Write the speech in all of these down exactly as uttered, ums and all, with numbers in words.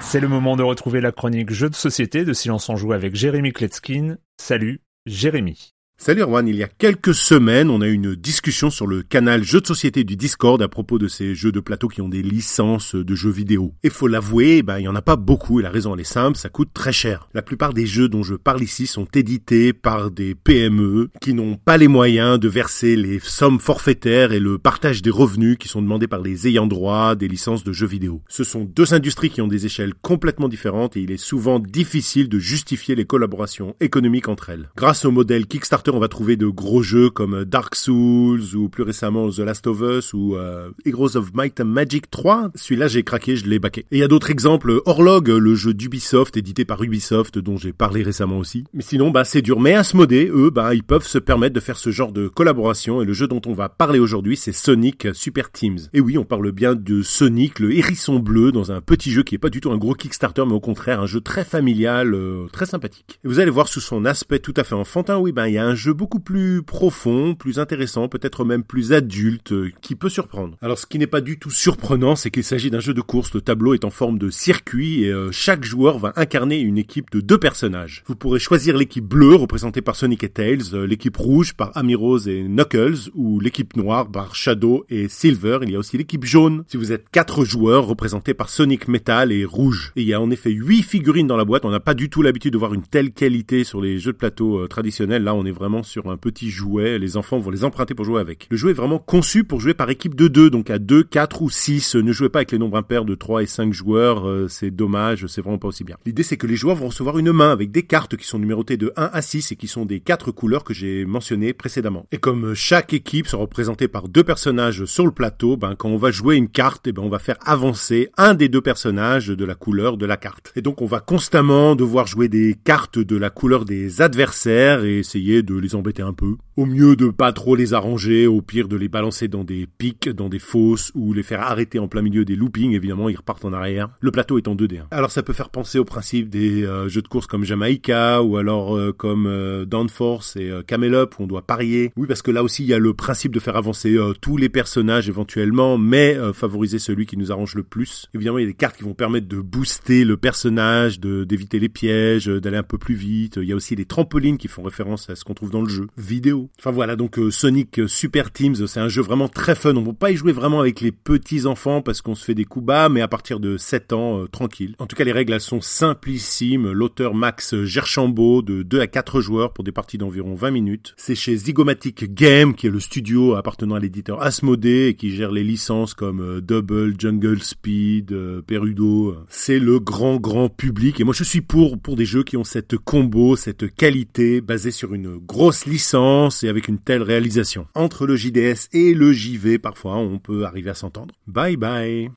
C'est le moment de retrouver la chronique Jeux de société de Silence on Joue avec Jérémy Kletzkin. Salut, Jérémy. Salut Erwan, il y a quelques semaines, on a eu une discussion sur le canal Jeux de société du Discord à propos de ces jeux de plateau qui ont des licences de jeux vidéo. Et faut l'avouer, ben, il y en a pas beaucoup et la raison elle est simple, ça coûte très cher. La plupart des jeux dont je parle ici sont édités par des P M E qui n'ont pas les moyens de verser les sommes forfaitaires et le partage des revenus qui sont demandés par les ayants droit des licences de jeux vidéo. Ce sont deux industries qui ont des échelles complètement différentes et il est souvent difficile de justifier les collaborations économiques entre elles. Grâce au modèle Kickstarter, on va trouver de gros jeux comme Dark Souls ou plus récemment The Last of Us ou euh, Heroes of Might and Magic trois. Celui-là, j'ai craqué, je l'ai backé. Et il y a d'autres exemples. Orlog, le jeu d'Ubisoft, édité par Ubisoft, dont j'ai parlé récemment aussi. Mais sinon, bah, c'est dur. Mais Asmodée, eux, bah, ils peuvent se permettre de faire ce genre de collaboration. Et le jeu dont on va parler aujourd'hui, c'est Sonic Super Teams. Et oui, on parle bien de Sonic, le hérisson bleu, dans un petit jeu qui est pas du tout un gros Kickstarter, mais au contraire, un jeu très familial, euh, très sympathique. Et vous allez voir sous son aspect tout à fait enfantin, oui, ben, il y a un jeu beaucoup plus profond, plus intéressant, peut-être même plus adulte, euh, qui peut surprendre. Alors ce qui n'est pas du tout surprenant, c'est qu'il s'agit d'un jeu de course. Le tableau est en forme de circuit et euh, chaque joueur va incarner une équipe de deux personnages. Vous pourrez choisir l'équipe bleue, représentée par Sonic et Tails, euh, l'équipe rouge par Amy Rose et Knuckles, ou l'équipe noire par Shadow et Silver. Il y a aussi l'équipe jaune, si vous êtes quatre joueurs, représentés par Sonic, Metal et Rouge. Et il y a en effet huit figurines dans la boîte. On n'a pas du tout l'habitude de voir une telle qualité sur les jeux de plateau euh, traditionnels. Là, on est vraiment sur un petit jouet, les enfants vont les emprunter pour jouer avec. Le jeu est vraiment conçu pour jouer par équipe de deux, donc à deux, quatre ou six. Ne jouez pas avec les nombres impairs de trois et cinq joueurs, euh, c'est dommage, c'est vraiment pas aussi bien. L'idée c'est que les joueurs vont recevoir une main avec des cartes qui sont numérotées de un à six et qui sont des quatre couleurs que j'ai mentionnées précédemment. Et comme chaque équipe sera représentée par deux personnages sur le plateau, ben quand on va jouer une carte, eh ben on va faire avancer un des deux personnages de la couleur de la carte. Et donc on va constamment devoir jouer des cartes de la couleur des adversaires et essayer de les embêter un peu. Au mieux de pas trop les arranger, au pire de les balancer dans des pics, dans des fosses, ou les faire arrêter en plein milieu des loopings, évidemment, ils repartent en arrière. Le plateau est en deux D. Hein. Alors ça peut faire penser au principe des euh, jeux de course comme Jamaica, ou alors euh, comme euh, Downforce et euh, Camel Up, où on doit parier. Oui, parce que là aussi, il y a le principe de faire avancer euh, tous les personnages éventuellement, mais euh, favoriser celui qui nous arrange le plus. Évidemment, il y a des cartes qui vont permettre de booster le personnage, de d'éviter les pièges, d'aller un peu plus vite. Il y a aussi des trampolines qui font référence à ce qu'on trouve dans le jeu vidéo. Enfin voilà, donc euh, Sonic Super Teams, c'est un jeu vraiment très fun. On ne peut pas y jouer vraiment avec les petits enfants parce qu'on se fait des coups bas, mais à partir de sept ans, euh, tranquille. En tout cas, les règles elles sont simplissimes. L'auteur Max Gerchambault, de deux à quatre joueurs pour des parties d'environ vingt minutes. C'est chez Zygomatic Game, qui est le studio appartenant à l'éditeur Asmodée et qui gère les licences comme euh, Double, Jungle Speed, euh, Perudo. C'est le grand grand public et moi je suis pour pour des jeux qui ont cette combo, cette qualité basée sur une grosse licence et avec une telle réalisation. Entre le J D S et le J V, parfois, on peut arriver à s'entendre. Bye bye.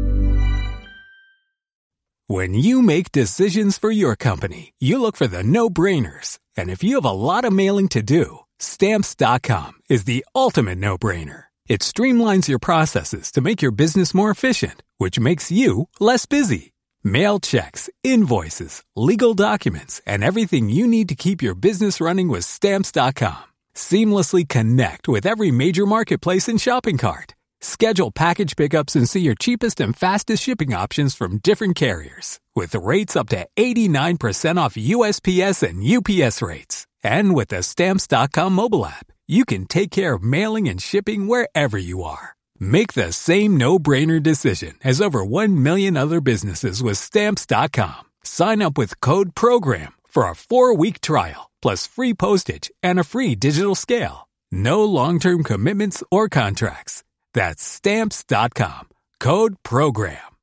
When you make decisions for your company, you look for the no-brainers. And if you have a lot of mailing to do, Stamps dot com is the ultimate no-brainer. It streamlines your processes to make your business more efficient, which makes you less busy. Mail checks, invoices, legal documents, and everything you need to keep your business running with Stamps dot com. Seamlessly connect with every major marketplace and shopping cart. Schedule package pickups and see your cheapest and fastest shipping options from different carriers. With rates up to eighty-nine percent off U S P S and U P S rates. And with the Stamps dot com mobile app, you can take care of mailing and shipping wherever you are. Make the same no-brainer decision as over one million other businesses with Stamps dot com. Sign up with code PROGRAM for a four-week trial, plus free postage and a free digital scale. No long-term commitments or contracts. That's Stamps dot com. Code PROGRAM.